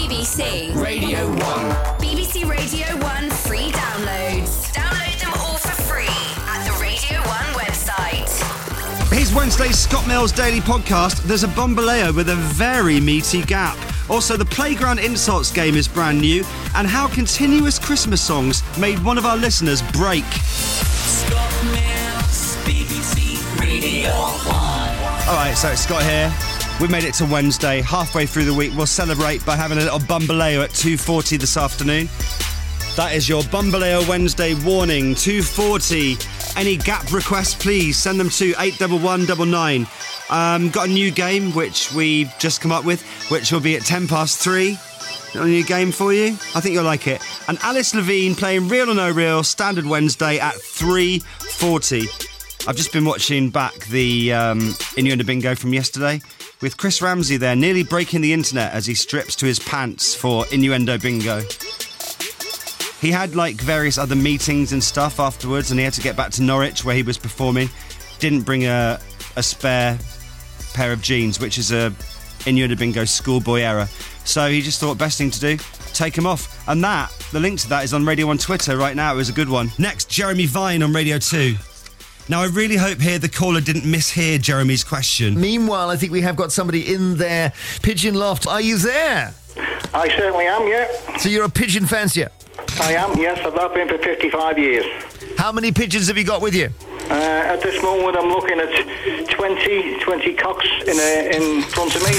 BBC Radio 1. BBC Radio 1 free downloads. Download them all for free at the Radio 1 website. Here's Wednesday's Scott Mills Daily Podcast. There's a Bombaleo with a very meaty gap. Also, the Playground Insults game is brand new, and how continuous Christmas songs made one of our listeners break. Scott Mills, BBC Radio 1. All right, so it's Scott here. We've made it to Wednesday, halfway through the week. We'll celebrate by having a little Bombaleo at 2:40 this afternoon. That is your Bombaleo Wednesday warning, 2:40. Any gap requests, please send them to 81199. Got a new game which we've just come up with, which will be at 3:10. A new game for you. I think you'll like it. And Alice Levine playing Real or No Real, standard Wednesday at 3:40. I've just been watching back the Innuendo Bingo from yesterday with Chris Ramsey there, nearly breaking the internet as he strips to his pants for Innuendo Bingo. He had like various other meetings and stuff afterwards, and he had to get back to Norwich where he was performing. Didn't bring a spare pair of jeans, which is a Innuendo Bingo schoolboy error. So he just thought best thing to do, take him off. And the link to that is on Radio 1 Twitter right now. It was a good one. Next, Jeremy Vine on Radio 2. Now, I really hope here the caller didn't mishear Jeremy's question. Meanwhile, I think we have got somebody in their pigeon loft. Are you there? I certainly am, yeah. So you're a pigeon fancier? I am, yes. I've been for 55 years. How many pigeons have you got with you? At this moment, I'm looking at 20 cocks in front of me.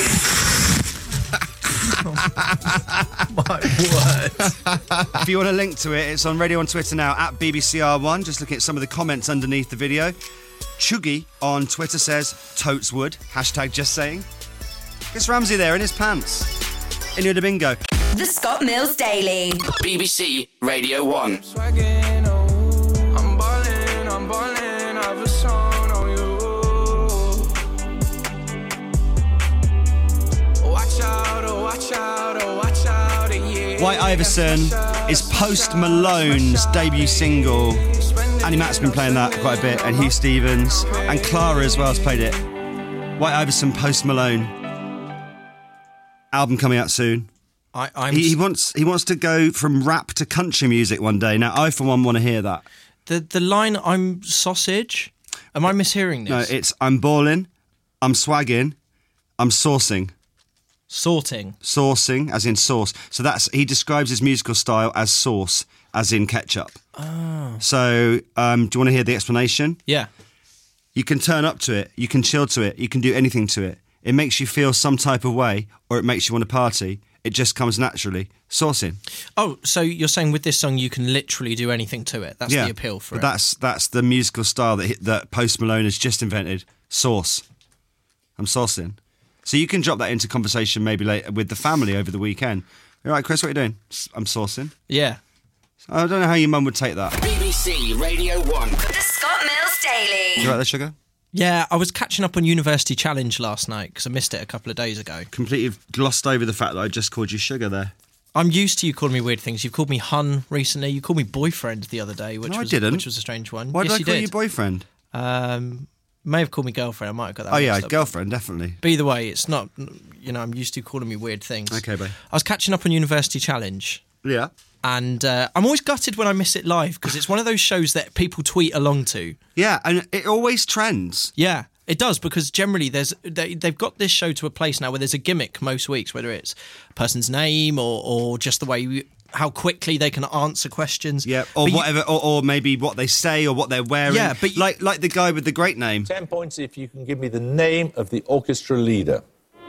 My word. If you want a link to it, it's on Radio on Twitter now, at BBCR1. Just looking at some of the comments underneath the video. Chuggy on Twitter says, totes wood. Hashtag just saying. Chris Ramsey there in his pants. Innuendo Bingo. The Scott Mills Daily. BBC Radio 1. Swaggin', oh, I'm ballin', I've a song on you. Watch out, oh, watch out, oh, watch out, yeah. White Iverson is Post Malone's debut single. Annie Matt's been playing that quite a bit, and Hugh Stevens, and Clara as well has played it. White Iverson, Post Malone. Album coming out soon. He wants to go from rap to country music one day. Now, I for one want to hear that. The line "I'm sausage." Am I mishearing this? No, it's I'm ballin', I'm swaggin', I'm saucing. Saucing, as in sauce. So he describes his musical style as sauce, as in ketchup. Oh. So, do you want to hear the explanation? Yeah. You can turn up to it, you can chill to it, you can do anything to it. It makes you feel some type of way, or it makes you want to party. It just comes naturally. Saucing. Oh, so you're saying with this song you can literally do anything to it? That's the appeal for it. That's the musical style that Post Malone has just invented. Sauce. I'm saucing. So you can drop that into conversation maybe later with the family over the weekend. All right, Chris, what are you doing? I'm saucing. Yeah. I don't know how your mum would take that. BBC Radio 1. The Scott Mills Daily. You right there, sugar? Yeah, I was catching up on University Challenge last night because I missed it a couple of days ago. Completely glossed over the fact that I just called you sugar there. I'm used to you calling me weird things. You've called me hun recently. You called me boyfriend the other day, which I didn't. Which was a strange one. Why yes, did I call you boyfriend? May have called me girlfriend. I might have got that. Oh yeah, mixed up. girlfriend, definitely. But either way, it's not. I'm used to you calling me weird things. Okay, babe. I was catching up on University Challenge. Yeah. And I'm always gutted when I miss it live because it's one of those shows that people tweet along to. Yeah, and it always trends. Yeah, it does, because generally they've got this show to a place now where there's a gimmick most weeks, whether it's a person's name or just the way how quickly they can answer questions. Yeah, or but whatever, or maybe what they say or what they're wearing. Yeah, but like the guy with the great name. 10 points if you can give me the name of the orchestra leader.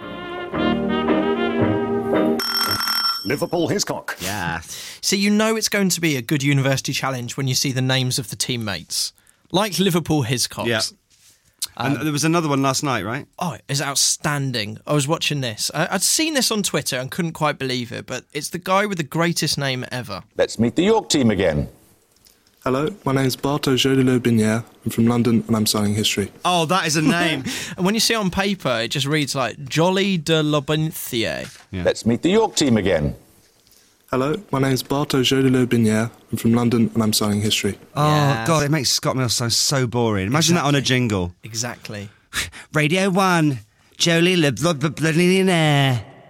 Liverpool Hiscock. Yeah. So you know it's going to be a good University Challenge when you see the names of the teammates. Like Liverpool Hiscocks. Yeah. And there was another one last night, right? Oh, it's outstanding. I was watching this. I'd seen this on Twitter and couldn't quite believe it, but it's the guy with the greatest name ever. Let's meet the York team again. Hello, my name's Barto Jodilo-Binière. I'm from London and I'm studying history. Oh, that is a name. And when you see it on paper, it just reads like Jolly de Lobenthier. Yeah. Let's meet the York team again. Hello, my name's Barto Jodilo-Binière. I'm from London and I'm studying history. Oh, Yes. God, it makes Scott Mills sound so boring. Imagine that on a jingle. Exactly. Radio 1, Jolie Le Billionaire.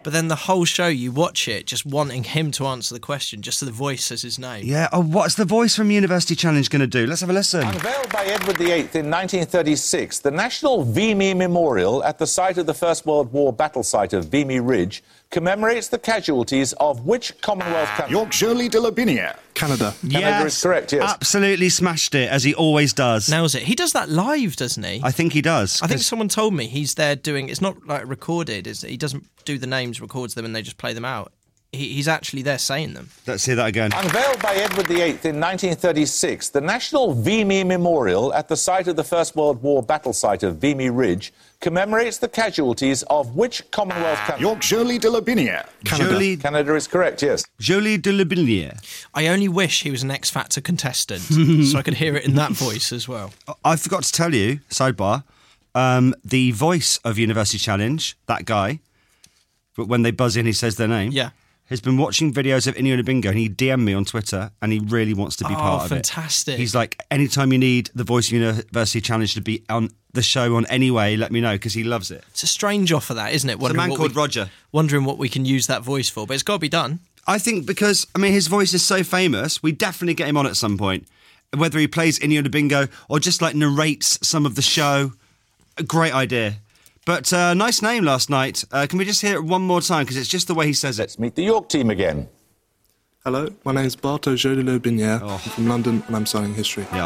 But then the whole show, you watch it just wanting him to answer the question, just so the voice says his name. Yeah. Oh, what's the voice from University Challenge going to do? Let's have a listen. Unveiled by Edward VIII in 1936, the National Vimy Memorial at the site of the First World War battle site of Vimy Ridge commemorates the casualties of which Commonwealth country? Yorkshire de la Binière. Canada. Canada is correct, yes. Absolutely smashed it, as he always does. Nails it. He does that live, doesn't he? I think he does. I think someone told me he's there doing... It's not like recorded, is it? He doesn't do the names, records them, and they just play them out. He's actually there saying them. Let's hear that again. Unveiled by Edward VIII in 1936, the National Vimy Memorial at the site of the First World War battle site of Vimy Ridge commemorates the casualties of which Commonwealth country? Yorkshire de la Binière. Canada. Canada is correct, yes. Jolie de la Binière. I only wish he was an X Factor contestant, so I could hear it in that voice as well. I forgot to tell you, sidebar, the voice of University Challenge, that guy, but when they buzz in, he says their name. Yeah. Has been watching videos of Inyo Bingo, and he DM'd me on Twitter, and he really wants to be part of fantastic. it. He's like, anytime you need the Voice of University Challenge to be on the show on any way, let me know, because he loves it. It's a strange offer, that, isn't it? It's a man called Roger. Wondering what we can use that voice for, but it's got to be done. I think because, I mean, his voice is so famous, we definitely get him on at some point. Whether he plays Inyo Bingo or just like narrates some of the show, a great idea. But nice name last night. Can we just hear it one more time? Because it's just the way he says it. Let's meet the York team again. Hello, my name's Barto Jodilo-Binière. I'm from London and I'm studying history. Yeah.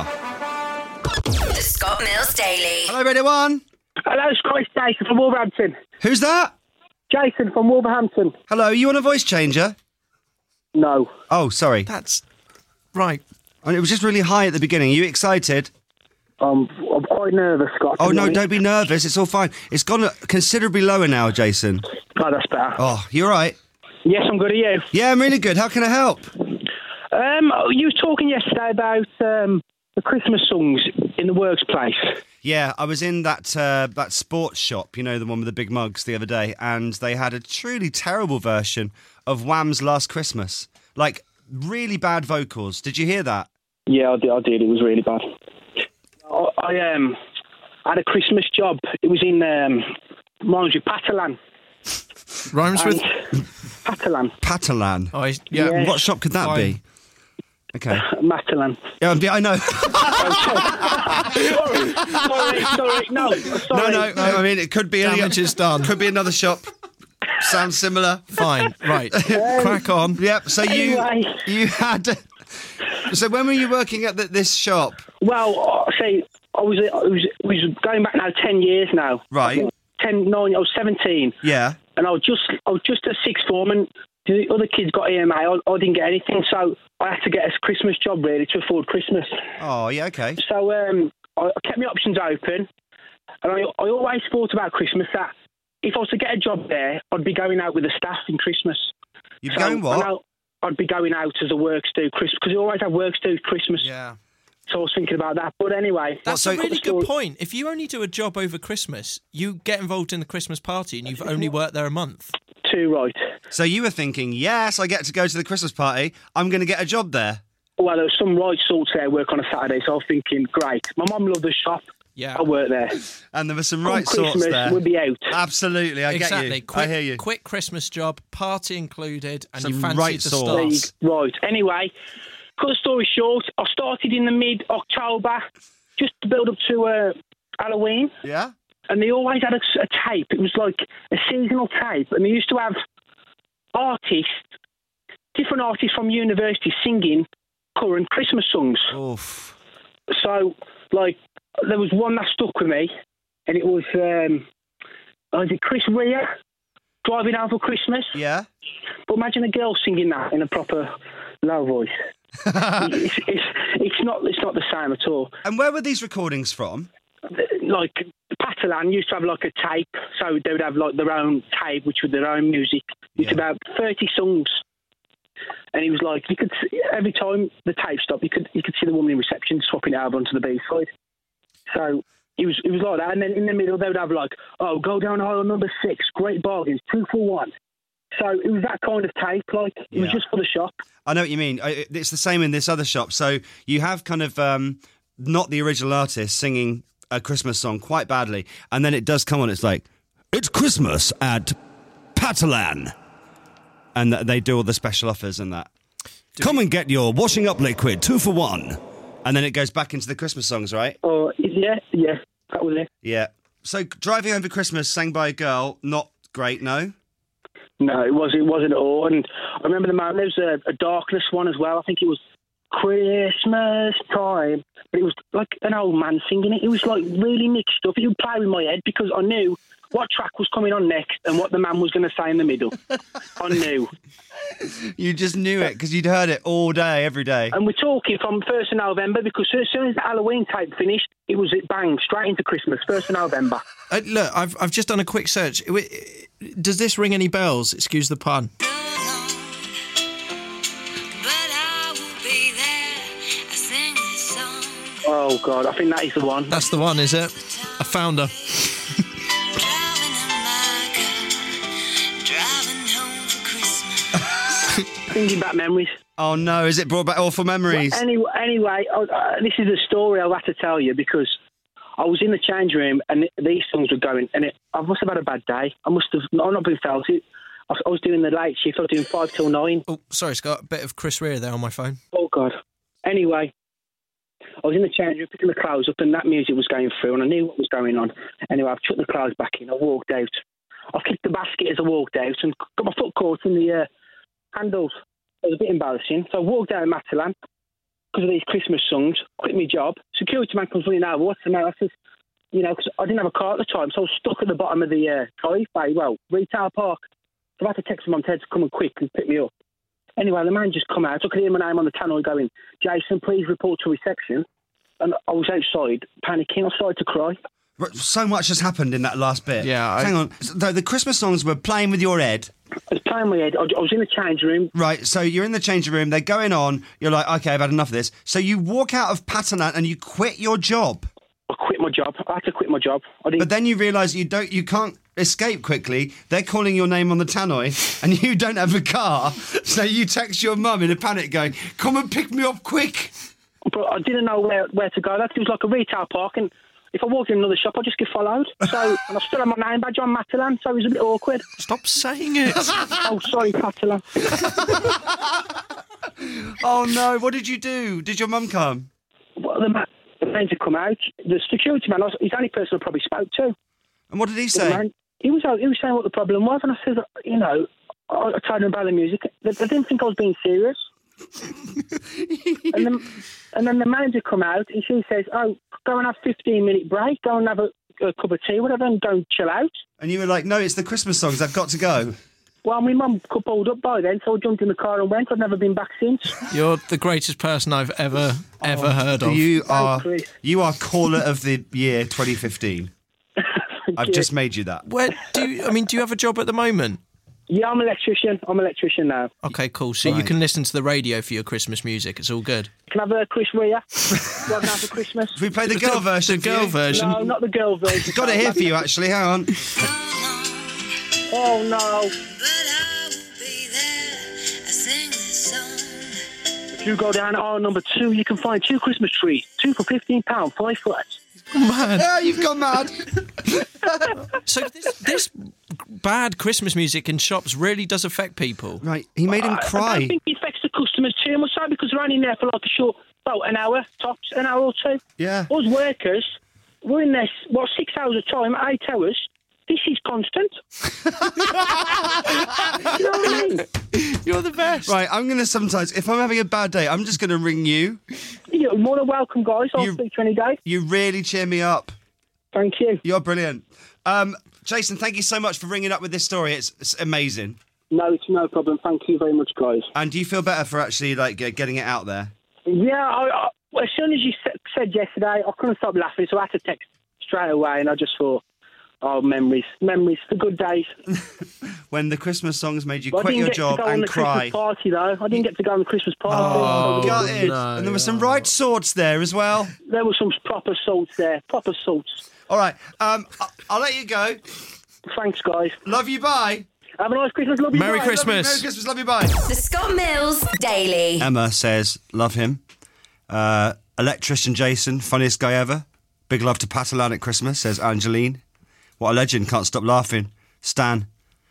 The Scott Mills Daily. Hello, Radio 1. Hello, Scott. It's Jason from Wolverhampton. Who's that? Jason from Wolverhampton. Hello, are you on a voice changer? No. Oh, sorry. That's right. I mean, it was just really high at the beginning. Are you excited? I'm quite nervous, Scott. Oh, no, don't be nervous. It's all fine. It's gone considerably lower now, Jason. Oh, that's better. Oh, you all right? Yes, I'm good. Are you? Yeah, I'm really good. How can I help? You were talking yesterday about the Christmas songs in the workplace. Yeah, I was in that sports shop, you know, the one with the big mugs the other day, and they had a truly terrible version of Wham's Last Christmas. Like, really bad vocals. Did you hear that? Yeah, I did. It was really bad. I had a Christmas job. It was in, mind you, Patalan. Rhymes with? Patalan. Patalan. Oh, yeah. What shop could that be? Okay. Matalan. Yeah, I know. Sorry. No. I mean, it could be Damage is done. Could be another shop. Sounds similar. Fine. Right. Crack on. Yep. So anyway. you had. So when were you working at this shop? Well, I was going back now 10 years now. Right. 9, I was 17. Yeah. And I was just a sixth form, and the other kids got EMA. I didn't get anything, so I had to get a Christmas job really to afford Christmas. Oh, yeah, okay. So I kept my options open, and I always thought about Christmas that if I was to get a job there, I'd be going out with the staff in Christmas. You'd be going what? I'd be going out as a works do Christmas, because you always have works do Christmas. Yeah. So I was thinking about that. But anyway. That's a really good point. If you only do a job over Christmas, you get involved in the Christmas party and you've only worked there a month. Too right. So you were thinking, yes, I get to go to the Christmas party. I'm going to get a job there. Well, there was some right sorts there work on a Saturday, so I was thinking, great. My mum loved the shop. Yeah. I'll work there. And there were some right Christmas, sorts there. We'll be out. Absolutely, I get you. I hear you. Quick Christmas job, party included, and some you fancy right the sorts. stars. Right. Anyway, cut the story short, I started in the mid-October, just to build up to Halloween. Yeah? And they always had a tape. It was like a seasonal tape. And they used to have different artists from university singing current Christmas songs. Oof. So, like, there was one that stuck with me, and it was Chris Rea, Driving Home for Christmas. Yeah. But imagine a girl singing that in a proper low voice. It's not the same at all. And where were these recordings from? Like Patalan used to have like a tape, so they would have like their own tape, which was their own music. It's about 30 songs, and he was like, you could see, every time the tape stopped, you could see the woman in reception swapping it over onto the B side. So it was like that, and then in the middle they would have like, oh, go down aisle number 6, great bargains, 2 for 1. So it was that kind of tape, like it was just for the shop. I know what you mean. It's the same in this other shop. So you have kind of not the original artist singing a Christmas song quite badly, and then it does come on. It's like, it's Christmas at Patalan. And they do all the special offers and that. Come and get your washing up liquid, 2 for 1. And then it goes back into the Christmas songs, right? Oh, yeah, that was it. Yeah. So Driving Home for Christmas, sang by a girl, not great, no? No, it wasn't at all. And I remember there was a Darkness one as well. I think it was Christmas time. But it was like an old man singing it. It was like really mixed up. It would play with my head because I knew what track was coming on next and what the man was going to say in the middle. I knew. You just knew it because you'd heard it all day, every day. And we're talking from 1st of November because as soon as the Halloween tape finished, it bang, straight into Christmas, 1st of November. Look, I've just done a quick search. Does this ring any bells? Excuse the pun. Oh, God, I think that is the one. That's the one, is it? I found her. Thinking back memories. Oh, no, is it brought back awful memories? Well, anyway, this is a story I've had to tell you because I was in the change room and these songs were going and I must have had a bad day. I've not been felt it. I was doing the late shift. I was doing 5 till 9. Oh, sorry, Scott. A bit of Chris Rea there on my phone. Oh, God. Anyway, I was in the change room picking the clothes up and that music was going through and I knew what was going on. Anyway, I've chucked the clothes back in. I walked out. I kicked the basket as I walked out and got my foot caught in the handles. It was a bit embarrassing. So I walked down Matalan because of these Christmas songs, quit my job. Security man comes running over. What's the matter? I says, because I didn't have a car at the time, so I was stuck at the bottom of the retail park. So I had to text my mum to come and quick and pick me up. Anyway, the man just come out. I could hear my name on the tannoy going, Jason, please report to reception. And I was outside panicking. I started to cry. So much has happened in that last bit. Yeah. Hang on. The Christmas songs were playing with your head. I was playing my head. I was in the change room. Right, so you're in the changing room. They're going on. You're like, okay, I've had enough of this. So you walk out of Patalan and you quit your job. I quit my job. I had to quit my job. But then you realise you can't escape quickly. They're calling your name on the tannoy and you don't have a car. So you text your mum in a panic going, come and pick me up quick. But I didn't know where to go. It was like a retail park and if I walked in another shop, I'd just get followed. So, and I still had my name badge on Matalan, so it was a bit awkward. Stop saying it. Oh, sorry, Matalan. Oh, no. What did you do? Did your mum come? Well, the man to come out. The security man, he's the only person I probably spoke to. And what did he say? He was saying what the problem was, and I said, I told him about the music. They didn't think I was being serious. and then the manager come out and she says, oh, go and have a 15-minute break, go and have a cup of tea, whatever, and go and chill out. And you were like, no, it's the Christmas songs, I've got to go. Well, my mum coupled up by then, so I jumped in the car and went. I've never been back since. You're the greatest person I've ever heard of. You are caller of the year 2015. I've just made you that. Do you have a job at the moment? Yeah, I'm an electrician. I'm an electrician now. Okay, cool. So you can listen to the radio for your Christmas music. It's all good. Can I have Chris Rea? What now for Christmas? Should we play the girl version? The girl version? No, not the girl version. Got it here for you, actually. Hang on. Oh, no. If you go down aisle number 2, you can find 2 Christmas trees. 2 for £15, 5 flats. Mad. Yeah, you've gone mad. So this bad Christmas music in shops really does affect people. Right, he made him cry. I don't think it affects the customers too much, so because they're only in there for like a short, an hour, tops, an hour or 2. Yeah. Us workers, we're in there, 6 hours a time, 8 hours. This is constant. You know what I mean? You're the best. Right, I'm going to sometimes, if I'm having a bad day, I'm just going to ring you. You're more than welcome, guys. I'll speak to you any day. You really cheer me up. Thank you. You're brilliant. Jason, thank you so much for ringing up with this story. It's amazing. No, it's no problem. Thank you very much, guys. And do you feel better for actually getting it out there? Yeah, as soon as you said yesterday, I couldn't stop laughing, so I had to text straight away, and I just thought, oh, memories, the good days. When the Christmas songs made you quit your job and cry. I didn't get to go on the Christmas party, though. I didn't get to go on the Christmas party. Oh, gutted. No, and there were some right sorts there as well. There were some proper salts there, proper salts. All right, I'll let you go. Thanks, guys. Love you, bye. Have a nice Christmas, love you, Merry bye. Christmas. Merry Christmas, love you, bye. The Scott Mills Daily. Emma says, love him. Electrician Jason, funniest guy ever. Big love to Patalan at Christmas, says Angeline. What a legend, can't stop laughing. Stan,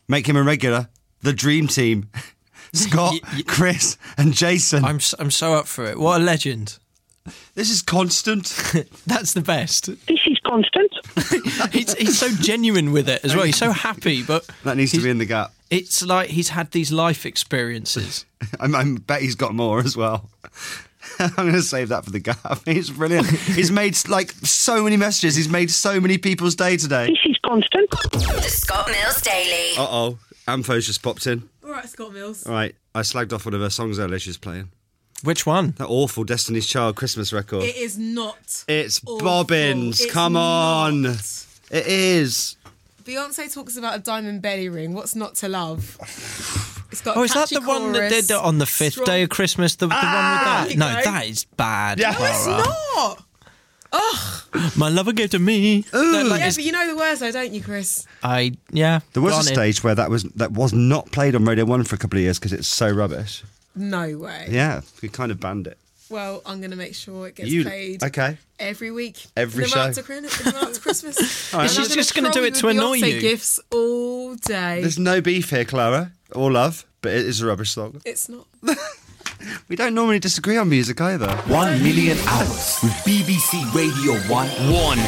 Make him a regular. The dream team. Scott, Chris and Jason. I'm so up for it. What a legend. This is constant. That's the best. This is constant. he's so genuine with it as well. He's so happy, but that needs to be in the gap. It's like he's had these life experiences. I bet he's got more as well. I'm going to save that for the gap. He's brilliant. He's made like so many messages. He's made so many people's day today. This is constant. The Scott Mills Daily. Uh-oh. Ampho's just popped in. All right, Scott Mills. All right. I slagged off one of her songs earlier she's playing. Which one? That awful Destiny's Child Christmas record. It is not. It's awful. Bobbins. It's Come on. not. It is. Beyonce talks about a diamond belly ring. What's not to love? It's got is that catchy the one that did it on the 5th day of Christmas? The one with that? No, that is bad. Yeah. No, it's not. Ugh. My lover gave to me. Yeah, but you know the words though, don't you, Chris? Yeah. There was a stage where that was not played on Radio 1 for a couple of years because it's so rubbish. No way. Yeah, we kind of banned it. Well, I'm going to make sure it gets played every week. Every in the show. In the run up to Christmas. Right. She's just going to do it to annoy Beyonce you. gifts all day. There's no beef here, Clara, or love, but it is a rubbish song. It's not. We don't normally disagree on music either. 1 million hours with BBC Radio 1.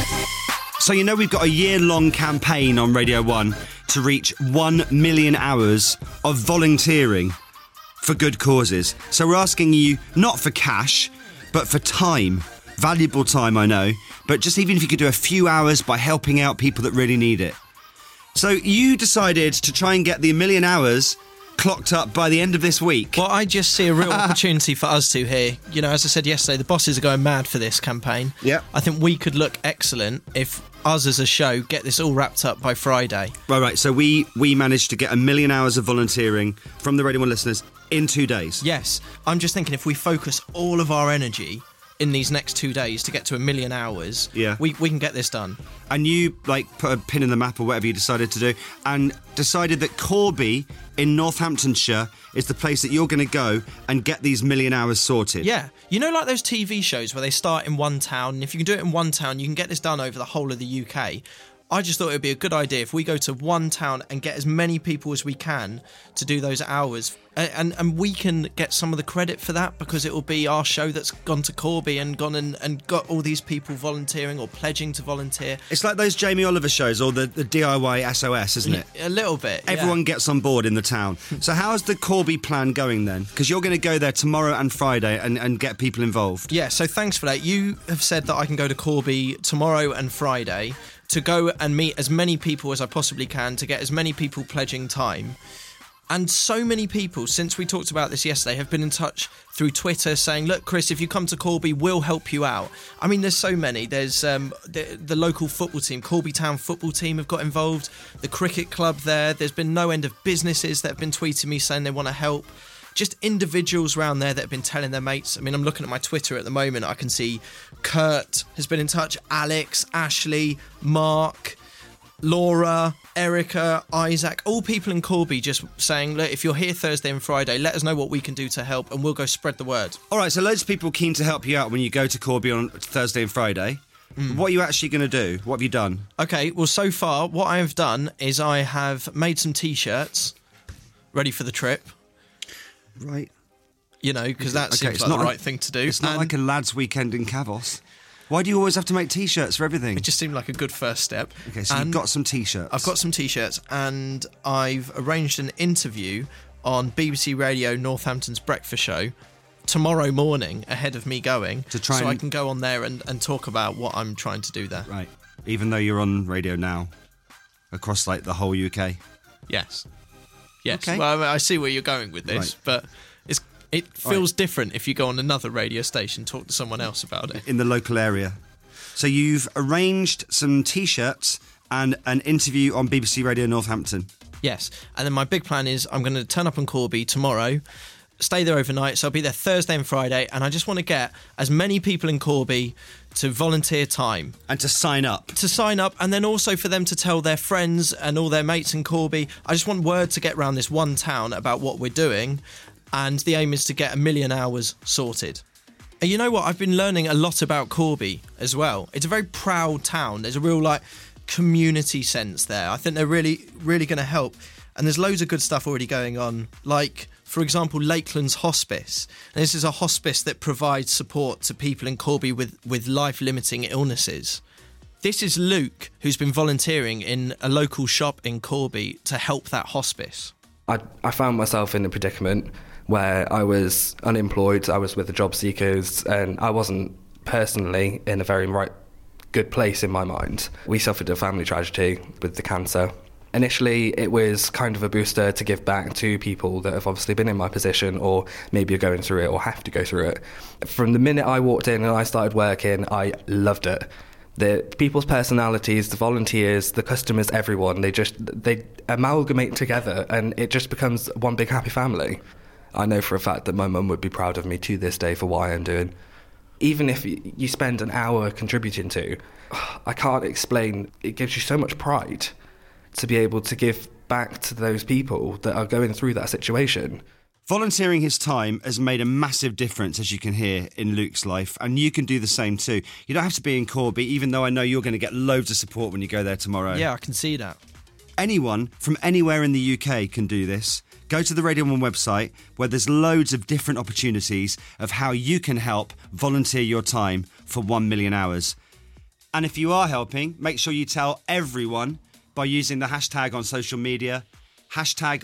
So you know we've got a year-long campaign on Radio 1 to reach 1 million hours of volunteering for good causes. So we're asking you not for cash, but for time. Valuable time, I know, but just even if you could do a few hours by helping out people that really need it. So you decided to try and get the 1 million hours clocked up by the end of this week. Well, I just see a real opportunity for us two here. You know, as I said yesterday, the bosses are going mad for this campaign. Yeah. I think we could look excellent if us as a show get this all wrapped up by Friday. Right. So we managed to get 1 million hours of volunteering from the Radio 1 listeners in 2 days. Yes. I'm just thinking if we focus all of our energy in these next 2 days to get to 1 million hours, we can get this done. And you put a pin in the map or whatever you decided to do and decided that Corby in Northamptonshire is the place that you're going to go and get these 1 million hours sorted. Yeah. You know, like those TV shows where they start in one town, and if you can do it in one town, you can get this done over the whole of the UK. I just thought it would be a good idea if we go to one town and get as many people as we can to do those hours. And we can get some of the credit for that because it will be our show that's gone to Corby and gone and got all these people volunteering or pledging to volunteer. It's like those Jamie Oliver shows or the DIY SOS, isn't it? A little bit. Everyone gets on board in the town. So how's the Corby plan going then? Because you're going to go there tomorrow and Friday and get people involved. Yeah, so thanks for that. You have said that I can go to Corby tomorrow and Friday to go and meet as many people as I possibly can to get as many people pledging time. And so many people, since we talked about this yesterday, have been in touch through Twitter saying, look, Chris, if you come to Corby, we'll help you out. I mean, there's so many. There's the local football team, Corby Town football team have got involved, the cricket club there. There's been no end of businesses that have been tweeting me saying they want to help. Just individuals around there that have been telling their mates. I mean, I'm looking at my Twitter at the moment. I can see Kurt has been in touch, Alex, Ashley, Mark, Laura, Erica, Isaac, all people in Corby just saying, look, if you're here Thursday and Friday, let us know what we can do to help and we'll go spread the word. All right, so loads of people keen to help you out when you go to Corby on Thursday and Friday. What are you actually going to do? What have you done? Okay, well, so far, what I have done is I have made some T-shirts ready for the trip. Right. You know, because that seems like the right thing to do. It's not like a lads' weekend in Cavos. Why do you always have to make T-shirts for everything? It just seemed like a good first step. Okay, so you've got some T-shirts. I've got some T-shirts and I've arranged an interview on BBC Radio Northampton's breakfast show tomorrow morning ahead of me going so I can go on there and talk about what I'm trying to do there. Right. Even though you're on radio now across like the whole UK. Yes. Yes. Okay. Well, I see where you're going with this, but it feels different if you go on another radio station, talk to someone else about it. In the local area. So you've arranged some T-shirts and an interview on BBC Radio Northampton. Yes. And then my big plan is I'm going to turn up in Corby tomorrow, stay there overnight, so I'll be there Thursday and Friday, and I just want to get as many people in Corby to volunteer time. And to sign up. To sign up, and then also for them to tell their friends and all their mates in Corby. I just want word to get around this one town about what we're doing, and the aim is to get 1 million hours sorted. And you know what? I've been learning a lot about Corby as well. It's a very proud town. There's a real, community sense there. I think they're really, really going to help. And there's loads of good stuff already going on. Like, for example, Lakelands Hospice. And this is a hospice that provides support to people in Corby with life-limiting illnesses. This is Luke, who's been volunteering in a local shop in Corby to help that hospice. I found myself in a predicament where I was unemployed, I was with the job seekers, and I wasn't personally in a very good place in my mind. We suffered a family tragedy with the cancer. Initially, it was kind of a booster to give back to people that have obviously been in my position or maybe are going through it or have to go through it. From the minute I walked in and I started working, I loved it. The people's personalities, the volunteers, the customers, everyone, they amalgamate together and it just becomes one big happy family. I know for a fact that my mum would be proud of me to this day for what I'm doing. Even if you spend an hour contributing to, I can't explain, it gives you so much pride to be able to give back to those people that are going through that situation. Volunteering his time has made a massive difference, as you can hear, in Luke's life, and you can do the same too. You don't have to be in Corby, even though I know you're going to get loads of support when you go there tomorrow. Yeah, I can see that. Anyone from anywhere in the UK can do this. Go to the Radio 1 website, where there's loads of different opportunities of how you can help volunteer your time for 1 million hours. And if you are helping, make sure you tell everyone by using the hashtag on social media, hashtag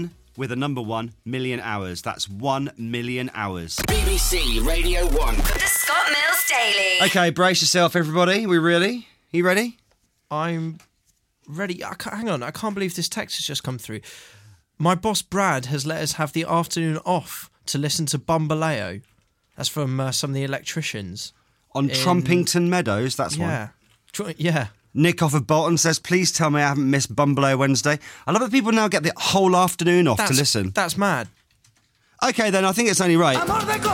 1 million hours. That's 1 million hours. BBC Radio 1. The Scott Mills Daily. Okay, brace yourself, everybody. We ready? You ready? I'm ready. Hang on, I can't believe this text has just come through. My boss Brad has let us have the afternoon off to listen to Bumbaleo. That's from some of the electricians. On Trumpington Meadows, that's one. Yeah. Nick off of Bolton says, please tell me I haven't missed Bumbaleo Wednesday. I love that people now get the whole afternoon off to listen. That's mad. Okay, then, I think it's only right.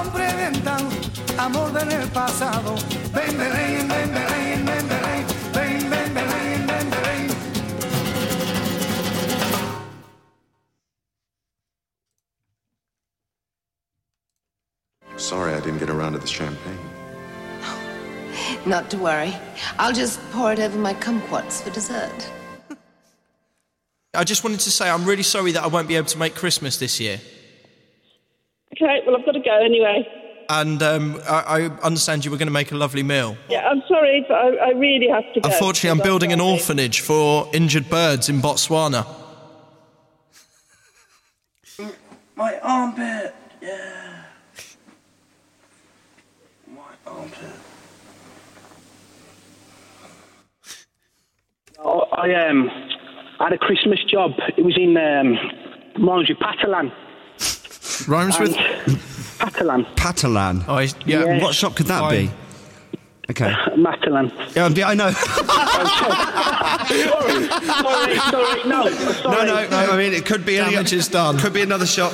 Sorry I didn't get around to the champagne. Not to worry. I'll just pour it over my kumquats for dessert. I just wanted to say I'm really sorry that I won't be able to make Christmas this year. Okay, well, I've got to go anyway. And I understand you were going to make a lovely meal. Yeah, I'm sorry, but I really have to go. Unfortunately, I'm building an orphanage for injured birds in Botswana. My armpit, yeah. My armpit. I had a Christmas job. It was in rhymes with Patalan. Rhymes with Patalan. Patalan. Oh, yeah. What shop could that be? Okay. Matalan. Yeah, I know. sorry. No. Sorry. No. I mean, it could be. Damage is done. Could be another shop.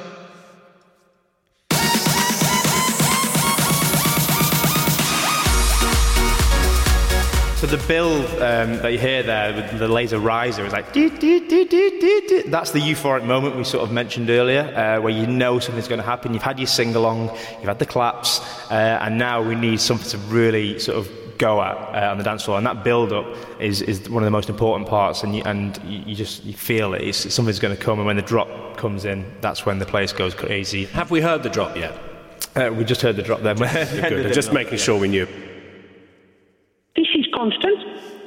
So the build that you hear there with the laser riser is like that's the euphoric moment we sort of mentioned earlier, where you know something's going to happen. You've had your sing-along, you've had the claps, and now we need something to really sort of go at on the dance floor. And that build-up is one of the most important parts, and you feel it. Something's going to come, and when the drop comes in, that's when the place goes crazy. Have we heard the drop yet? We just heard the drop then. Good. Just making sure we knew. This is Constant.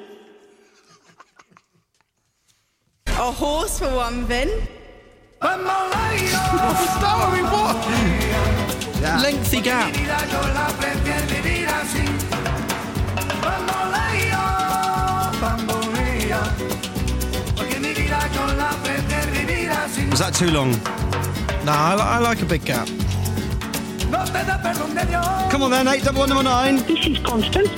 A horse for one, Vin. Sorry, what? Yeah. Lengthy gap. Was that too long? Nah, I like a big gap. Come on then, 81109. This is Constant.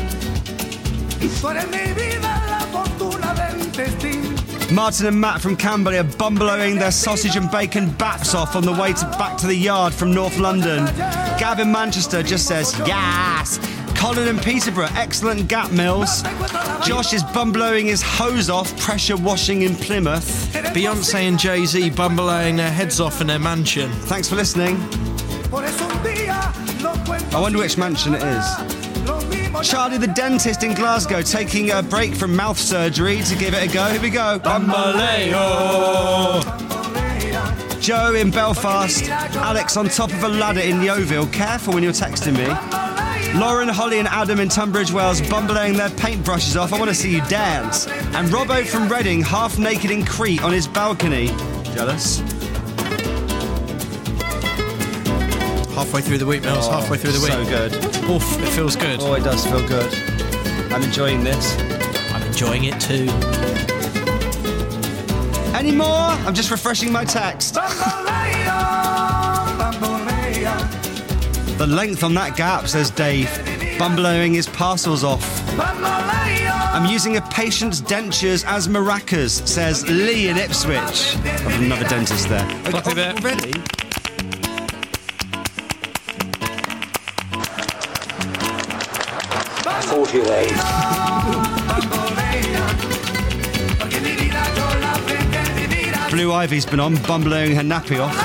Martin and Matt from Camberley are bumbleoing their sausage and bacon baps off on the way back to the yard from North London. Gab in Manchester just says, yes. Colin in Peterborough, excellent gap, Mills. Josh is bumbleoing his hose off, pressure washing in Plymouth. Beyonce and Jay-Z bumbleoing their heads off in their mansion. Thanks for listening. I wonder which mansion it is. Charlie the dentist in Glasgow taking a break from mouth surgery to give it a go. Here we go. Bamboleo. Joe in Belfast. Alex on top of a ladder in Yeovil. Careful when you're texting me. Lauren, Holly and Adam in Tunbridge Wells bumbling their paintbrushes off. I want to see you dance. And Robbo from Reading, half naked in Crete on his balcony. Jealous? Halfway through the week, Mills. Halfway through the week. So good. Oof, it feels good. Oh, it does feel good. I'm enjoying this. I'm enjoying it too. Any more? I'm just refreshing my text. The length on that gap, says Dave, bumbling his parcels off. I'm using a patient's dentures as maracas, says Lee in Ipswich. Got another dentist there. Already? Blue Ivy's been on, bumbling her nappy off.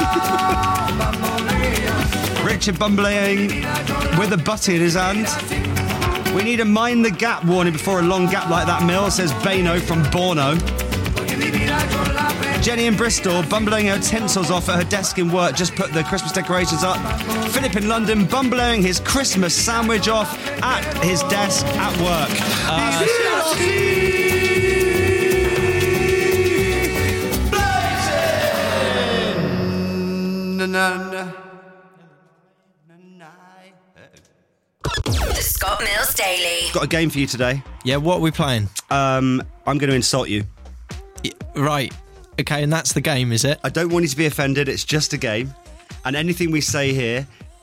Richard bumbling with a butty in his hand. We need a mind the gap warning before a long gap like that, Mill, says Bano from Borno. Jenny in Bristol bumbling her tinsels off at her desk in work, just put the Christmas decorations up. Philip in London bumbling his Christmas sandwich off at his desk at work. The Scott Mills Daily. Got a game for you today. Yeah, what are we playing? I'm going to insult you. Right. Okay, and that's the game, is it? I don't want you to be offended. It's just a game. And anything we say here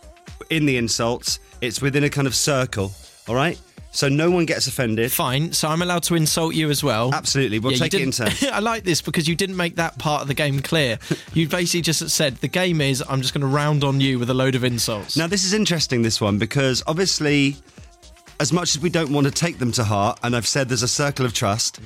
in the insults, it's within a kind of circle. All right? So no one gets offended. Fine. So I'm allowed to insult you as well. Absolutely. We'll take it in turn. I like this because you didn't make that part of the game clear. You basically just said the game is I'm just going to round on you with a load of insults. Now, this is interesting, this one, because obviously, as much as we don't want to take them to heart, and I've said there's a circle of trust,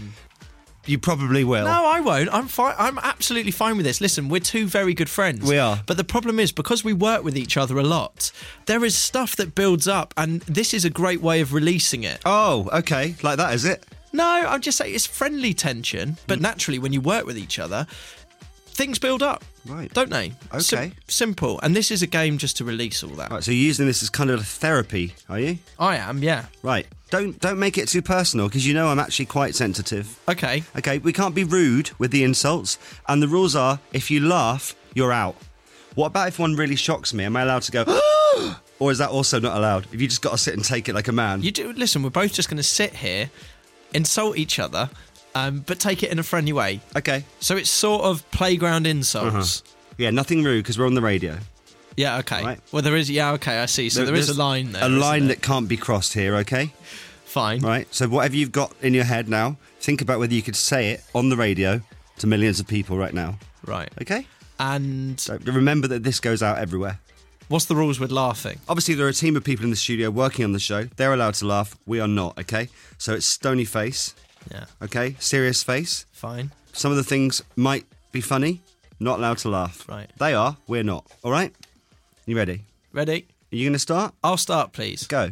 you probably will. No, I won't. I'm fine. I'm absolutely fine with this. Listen, we're two very good friends. We are. But the problem is, because we work with each other a lot, there is stuff that builds up, and this is a great way of releasing it. Oh, okay. Like that, is it? No, I'm just saying it's friendly tension, but naturally, when you work with each other, things build up. Right. Don't they? Okay. Simple. And this is a game just to release all that. Right, so you're using this as kind of therapy, are you? I am, yeah. Right. Don't make it too personal, because you know I'm actually quite sensitive. Okay. Okay, we can't be rude with the insults, and the rules are, if you laugh, you're out. What about if one really shocks me? Am I allowed to go, or is that also not allowed? Have you just got to sit and take it like a man? You do. Listen, we're both just going to sit here, insult each other, but take it in a friendly way. Okay. So it's sort of playground insults. Yeah, nothing rude, because we're on the radio. Yeah, okay. Right. Well, there is... Yeah, okay, I see. So there is a line there. A line that can't be crossed here, okay? Fine. Right, so whatever you've got in your head now, think about whether you could say it on the radio to millions of people right now. Right. Okay? And... So remember that this goes out everywhere. What's the rules with laughing? Obviously, there are a team of people in the studio working on the show. They're allowed to laugh. We are not, okay? So it's stony face. Yeah. Okay? Serious face. Fine. Some of the things might be funny. Not allowed to laugh. Right. They are. We're not. All right? You ready? Ready? Are you going to start? I'll start, please. Go.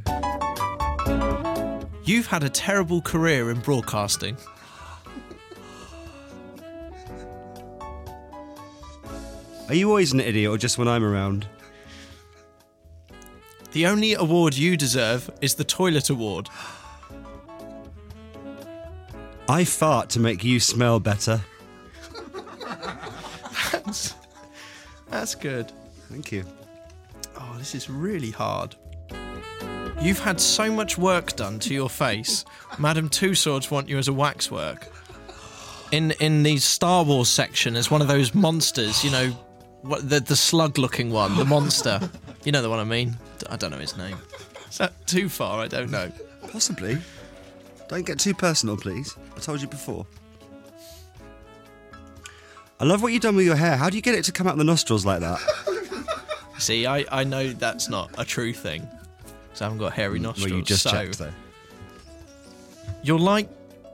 You've had a terrible career in broadcasting. Are you always an idiot or just when I'm around? The only award you deserve is the Toilet Award. I fart to make you smell better. That's good. Thank you. Oh, this is really hard. You've had so much work done to your face. Madame Tussauds want you as a waxwork. In the Star Wars section, as one of those monsters, you know, the slug-looking one, the monster. You know the one I mean? I don't know his name. Is that too far? I don't know. Possibly. Don't get too personal, please. I told you before. I love what you've done with your hair. How do you get it to come out the nostrils like that? See, I know that's not a true thing. So I haven't got hairy nostrils. Well, you just checked, though. You're like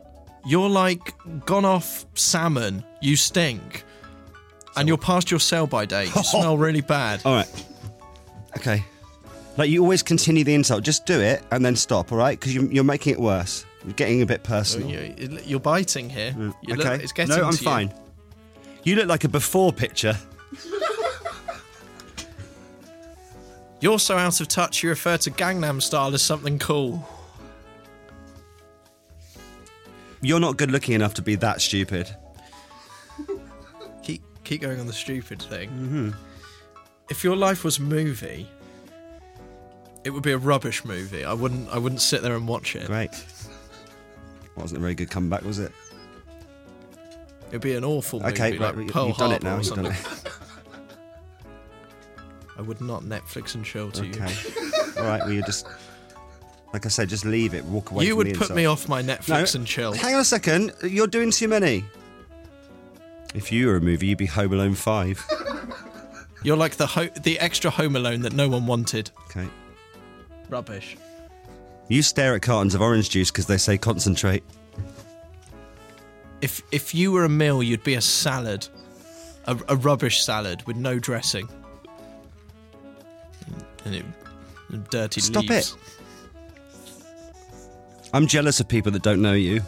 gone off salmon. You stink. And you're past your sell-by date. You smell really bad. All right. Okay. Like, you always continue the insult. Just do it and then stop, all right? Because you're making it worse. You're getting a bit personal. You're biting here. You Okay. Look, it's getting no, I'm to you. fine. You look like a before picture. You're so out of touch you refer to Gangnam Style as something cool. You're not good looking enough to be that stupid. Keep going on the stupid thing. Mm-hmm. If your life was a movie, it would be a rubbish movie. I wouldn't sit there and watch it. Great. Wasn't a very good comeback, was it? It'd be an awful movie. Okay, right, like Pearl you've done it Harbor now. or You've done something. it. I would not Netflix and chill to Okay. you. All right, well, you just... Like I said, just leave it. Walk away You from would the put insult. me off my Netflix No, and chill. Hang on a second. You're doing too many. If you were a movie, you'd be Home Alone 5. You're like the extra Home Alone that no one wanted. Okay. Rubbish. You stare at cartons of orange juice because they say concentrate. If you were a meal, you'd be a salad. A rubbish salad with no dressing. And dirty Stop leaves. it. I'm jealous of people that don't know you.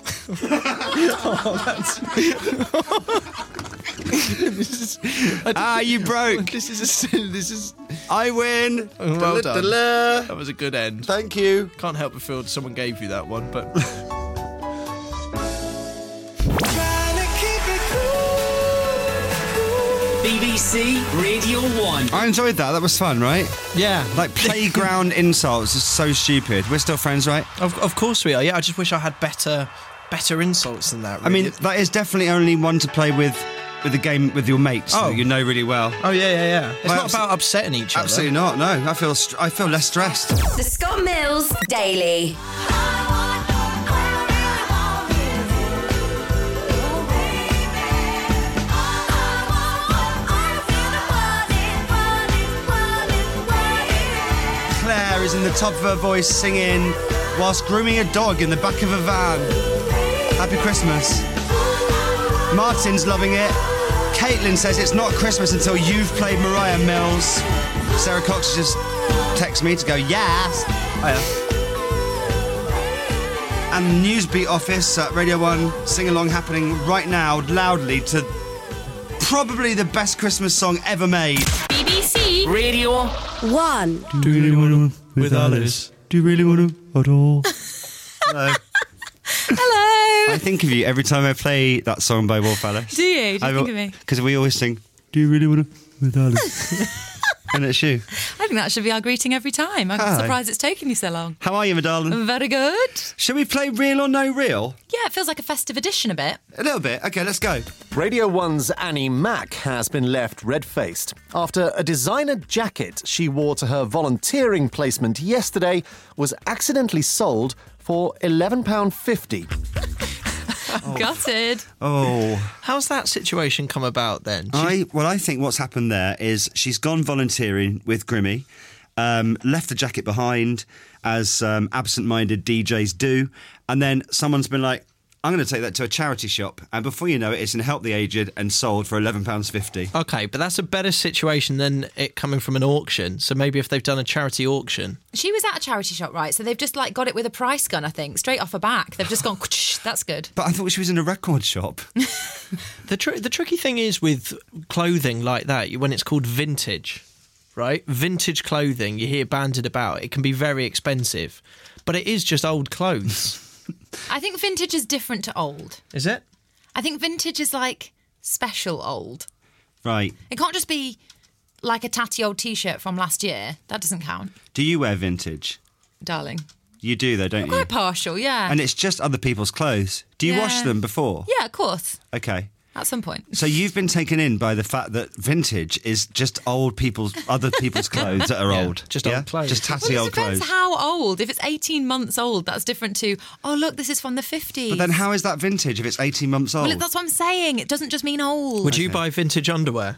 You broke. This is. I win. Well done. Da-la-da-la. That was a good end. Thank you. Can't help but feel someone gave you that one, but. BBC Radio 1. I enjoyed that. That was fun, right? Yeah. Like playground insults is so stupid. We're still friends, right? Of course we are. Yeah, I just wish I had better insults than that. I mean, that is definitely only one to play with the game with your mates that you know really well. Oh yeah. It's not about upsetting each other. Absolutely not. No, I feel less stressed. The Scott Mills Daily. Claire is in the top of her voice singing whilst grooming a dog in the back of a van. Happy Christmas. Martin's loving it. Caitlin says it's not Christmas until you've played Mariah Mills. Sarah Cox just texts me to go, yes. And the Newsbeat office at Radio 1 sing-along happening right now, loudly, to probably the best Christmas song ever made. BBC Radio 1. Do you really want to with Alice? Do you really want to at all? Hello. Hello. I think of you every time I play that song by Wolf Alice. Do you? Do you think of me? Because we always sing, do you really want to with Alice? And it's you. I think that should be our greeting every time. I'm Hi. surprised it's taken you so long. How are you, my darling? Very good. Shall we play Real or No Real? Yeah, it feels like a festive edition a bit. A little bit. Okay, let's go. Radio 1's Annie Mac has been left red-faced after a designer jacket she wore to her volunteering placement yesterday was accidentally sold for £11.50. Gutted. Oh. How's that situation come about then? I think what's happened there is she's gone volunteering with Grimmy, left the jacket behind, as absent-minded DJs do, and then someone's been like, I'm going to take that to a charity shop, and before you know it, it's in Help the Aged and sold for £11.50. Okay, but that's a better situation than it coming from an auction. So maybe if they've done a charity auction. She was at a charity shop, right? So they've just got it with a price gun, I think, straight off her back. They've just gone, that's good. But I thought she was in a record shop. The tricky thing is with clothing like that, when it's called vintage, right? Vintage clothing, you hear banded about. It can be very expensive, but it is just old clothes. I think vintage is different to old. Is it? I think vintage is like special old. Right. It can't just be like a tatty old T-shirt from last year. That doesn't count. Do you wear vintage? Darling. You do, though, don't I'm you? quite partial, yeah. And it's just other people's clothes. Do you wash them before? Yeah, of course. Okay. At some point. So you've been taken in by the fact that vintage is just other people's clothes that are old. Just old clothes. Just tatty old Depends clothes. how old. If it's 18 months old, that's different to, oh, look, this is from the 50s. But then how is that vintage if it's 18 months old? Well, that's what I'm saying. It doesn't just mean old. Would you buy vintage underwear?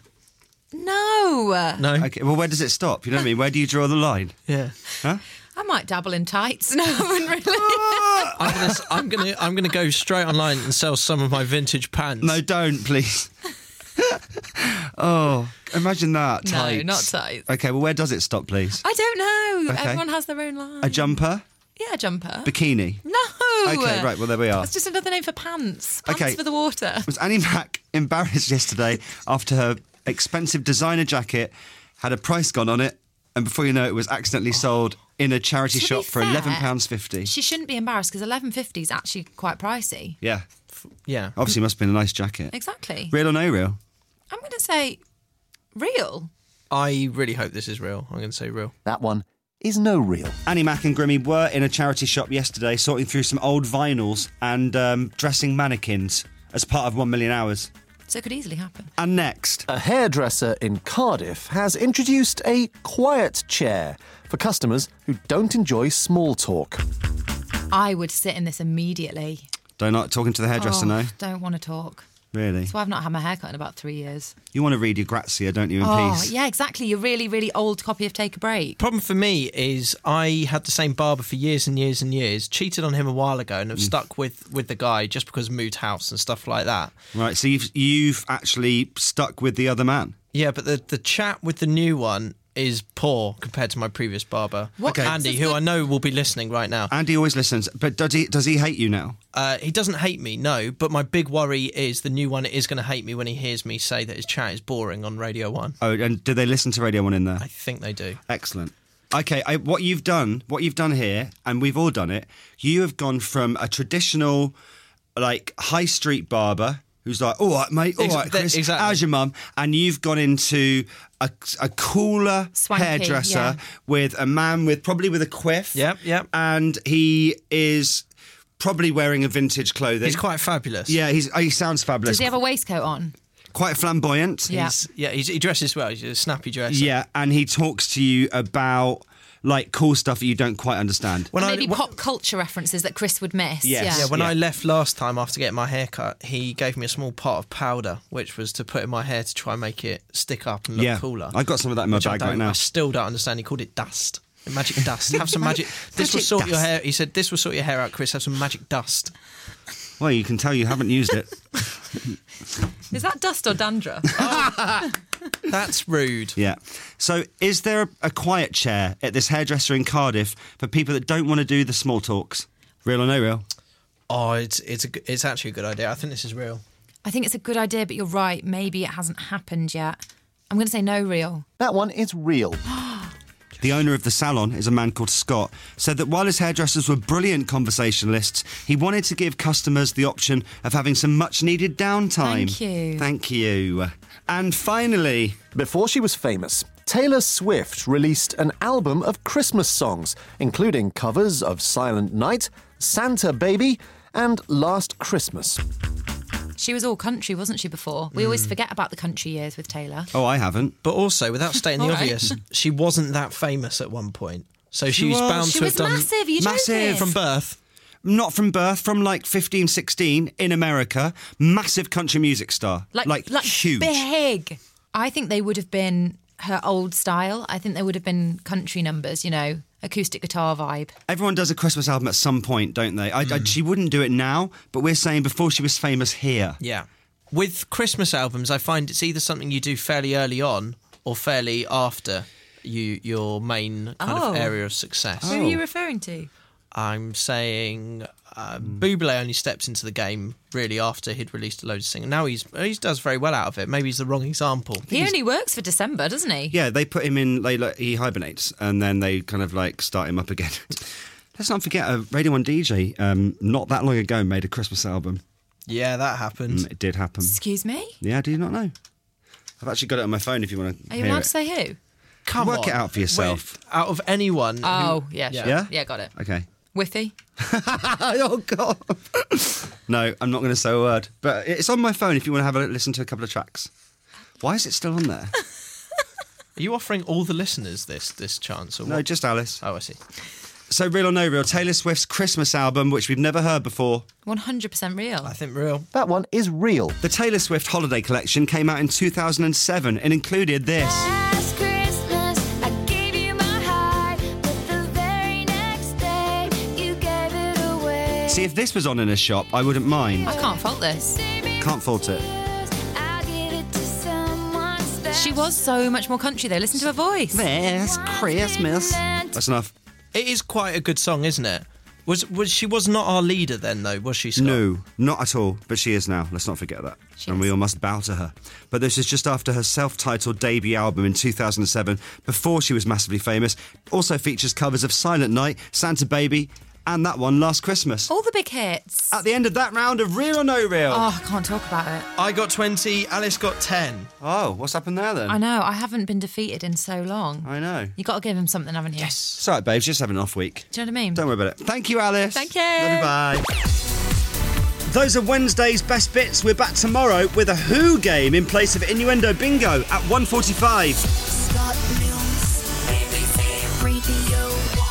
No. No. Okay, well, where does it stop? You know what I mean? Where do you draw the line? Yeah. Huh? I might dabble in tights. No, I wouldn't really. I'm gonna go straight online and sell some of my vintage pants. No, don't, please. Oh, Imagine that. No, Tights. not tights. Okay, well, where does it stop, please? I don't know. Okay. Everyone has their own line. A jumper? Yeah, a jumper. Bikini? No. Okay, right, well, there we are. That's just another name for pants. Pants Okay. for the water. Was Annie Mac embarrassed yesterday after her expensive designer jacket had a price gone on it, and before you know it was accidentally sold in a charity To be shop for fair, £11.50? She shouldn't be embarrassed because $11.50 is actually quite pricey. Yeah. Yeah. Obviously, must have been a nice jacket. Exactly. Real or no real? I'm going to say real. I really hope this is real. I'm going to say real. That one is no real. Annie Mac and Grimmy were in a charity shop yesterday sorting through some old vinyls and dressing mannequins as part of 1 Million Hours. So it could easily happen. And next, a hairdresser in Cardiff has introduced a quiet chair for customers who don't enjoy small talk. I would sit in this immediately. don't like talking to the hairdresser, no? Don't want to talk. Really? That's why I've not had my hair cut in about 3 years. You want to read your Grazia, don't you, in peace? Yeah, exactly. Your really, really old copy of Take a Break. Problem for me is I had the same barber for years and years and years, cheated on him a while ago and have stuck with the guy just because moved house and stuff like that. Right, so you've actually stuck with the other man? Yeah, but the chat with the new one is poor compared to my previous barber. What? Okay. Andy, who I know will be listening right now. Andy always listens, but does he hate you now? He doesn't hate me, no, but my big worry is the new one is going to hate me when he hears me say that his chat is boring on Radio 1. Oh, and do they listen to Radio 1 in there? I think they do. Excellent. Okay, what you've done here, and we've all done it, you have gone from a traditional, like, high street barber who's like, all right, mate, all right, Chris, exactly. how's your mum? And you've gone into a cooler Swanky, hairdresser yeah. with a man probably with a quiff. Yep. And he is probably wearing a vintage clothing. He's quite fabulous. Yeah, he sounds fabulous. Does he have a waistcoat on? Quite flamboyant. Yeah. He dresses well. He's a snappy dresser. Yeah, and he talks to you about, like, cool stuff that you don't quite understand. Maybe pop culture references that Chris would miss. Yes. Yeah, when I left last time after getting my hair cut, he gave me a small pot of powder, which was to put in my hair to try and make it stick up and look cooler. I've got some of that in my bag right now. I still don't understand. He called it dust. Magic dust. Have some magic. This will sort your hair. He said, "This will sort your hair out, Chris. Have some magic dust." Well, you can tell you haven't used it. Is that dust or dandruff? That's rude. Yeah. So, is there a quiet chair at this hairdresser in Cardiff for people that don't want to do the small talks? Real or no real? Oh, it's actually a good idea. I think this is real. I think it's a good idea, but you're right. Maybe it hasn't happened yet. I'm going to say no real. That one is real. The owner of the salon is a man called Scott, said that while his hairdressers were brilliant conversationalists, he wanted to give customers the option of having some much-needed downtime. Thank you. Thank you. And finally, before she was famous, Taylor Swift released an album of Christmas songs, including covers of Silent Night, Santa Baby, and Last Christmas. She was all country, wasn't she, before? We always forget about the country years with Taylor. Oh, I haven't. But also, without stating the All right. obvious, she wasn't that famous at one point. So she was bound She to was have done... massive, you Massive. joking? From birth. Not from birth, from like 15, 16 in America. Massive country music star. Like huge. Big. I think they would have been her old style. I think they would have been country numbers, acoustic guitar vibe. Everyone does a Christmas album at some point, don't they? She wouldn't do it now, but we're saying before she was famous here. Yeah. With Christmas albums, I find it's either something you do fairly early on or fairly after your main kind of area of success. Who are you referring to? I'm saying Bublé only steps into the game really after he'd released a load of singles. Now he does very well out of it. Maybe he's the wrong example. He only works for December, doesn't he? Yeah, they put him in, he hibernates, and then they kind of like start him up again. Let's not forget a Radio 1 DJ not that long ago made a Christmas album. Yeah, that happened. It did happen. Excuse me? Yeah, do you not know? I've actually got it on my phone if you want to Are you allowed to say who? Come Work on. it out for yourself. Wait, out of anyone. Oh, yeah, sure. Yeah? Yeah, got it. Okay. Whiffy? Oh, God. No, I'm not going to say a word. But it's on my phone if you want to have a listen to a couple of tracks. Why is it still on there? Are you offering all the listeners this chance? Or No, what? just Alice. Oh, I see. So, real or no real, Taylor Swift's Christmas album, which we've never heard before. 100% real. I think real. That one is real. The Taylor Swift Holiday Collection came out in 2007 and included this. Last Christmas, I gave you my heart, but the very next day, you gave it away. See, if this was on in a shop, I wouldn't mind. I can't fault this. Can't fault it. I'll give it to someone special. She was so much more country though. Listen to her voice. There's Christmas. That's enough. It is quite a good song, isn't it? She was not our leader then, though, was she, Scott? No, not at all. But she is now. Let's not forget that. And we all must bow to her. But this is just after her self-titled debut album in 2007, before she was massively famous. Also features covers of Silent Night, Santa Baby, and that one, Last Christmas. All the big hits. At the end of that round of Real or No Real. Oh, I can't talk about it. I got 20, Alice got 10. Oh, what's happened there then? I know, I haven't been defeated in so long. I know. You got to give him something, haven't you? Yes. It's all right, babes, just having an off week. Do you know what I mean? Don't worry about it. Thank you, Alice. Thank you. Love you, bye. Those are Wednesday's best bits. We're back tomorrow with a Who game in place of Innuendo Bingo at 1:45. Scott Mills, BBC Radio 1.